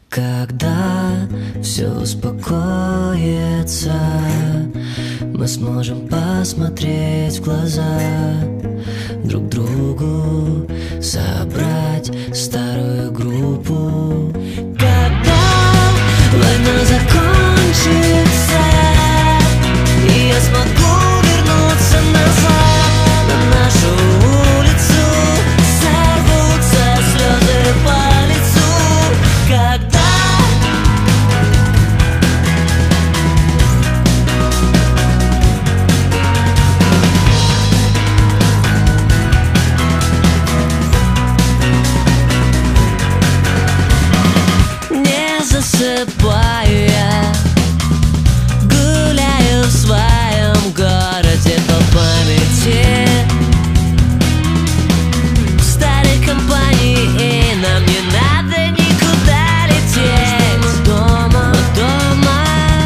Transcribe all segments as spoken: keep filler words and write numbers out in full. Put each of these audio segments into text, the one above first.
Когда все успокоится, мы сможем посмотреть в глаза друг другу, собрать старую группу. Когда война закончится, и я смогу вернуться назад на нашу улицу, сорвутся слезы по лицу. Когда засыпаю я, гуляю в своем городе по памяти, в старой компании, и нам не надо никуда лететь. Мы дома, мы дома.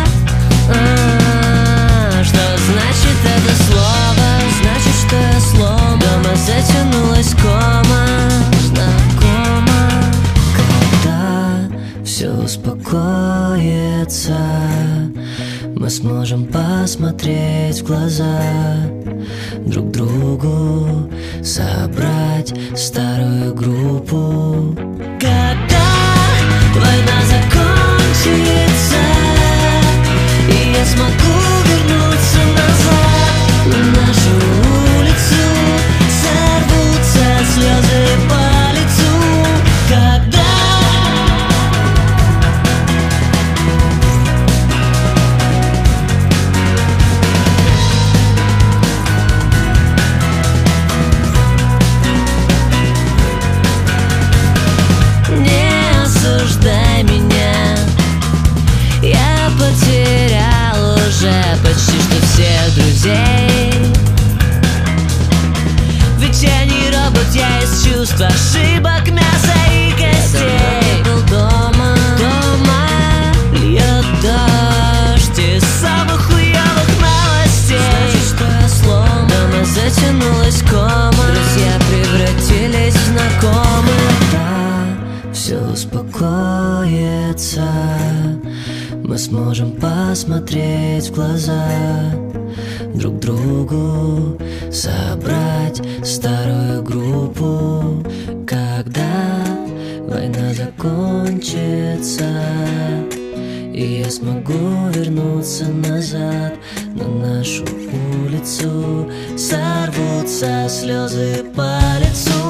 А-а-а, что значит это слово? Значит, что я слом. Дома затянулась кома. Знакомо. Когда все успокоится, мы сможем посмотреть в глаза друг другу, собрать старую группу. Когда война закончится, и я смогу вернуться назад на нашу улицу, сорвутся слезы по лицу. Когда потерял уже почти что всех друзей, ведь я не робот, я из чувств, ошибок, мяса и костей. Был дома, дома, льет дождь из самых хуёвых новостей. Значит, что я слом. Дома затянулась кома, друзья превратились в знакомых. Да, все успокоится, мы сможем посмотреть в глаза друг другу, собрать старую группу. Когда война закончится, и я смогу вернуться назад на нашу улицу, сорвутся слезы по лицу.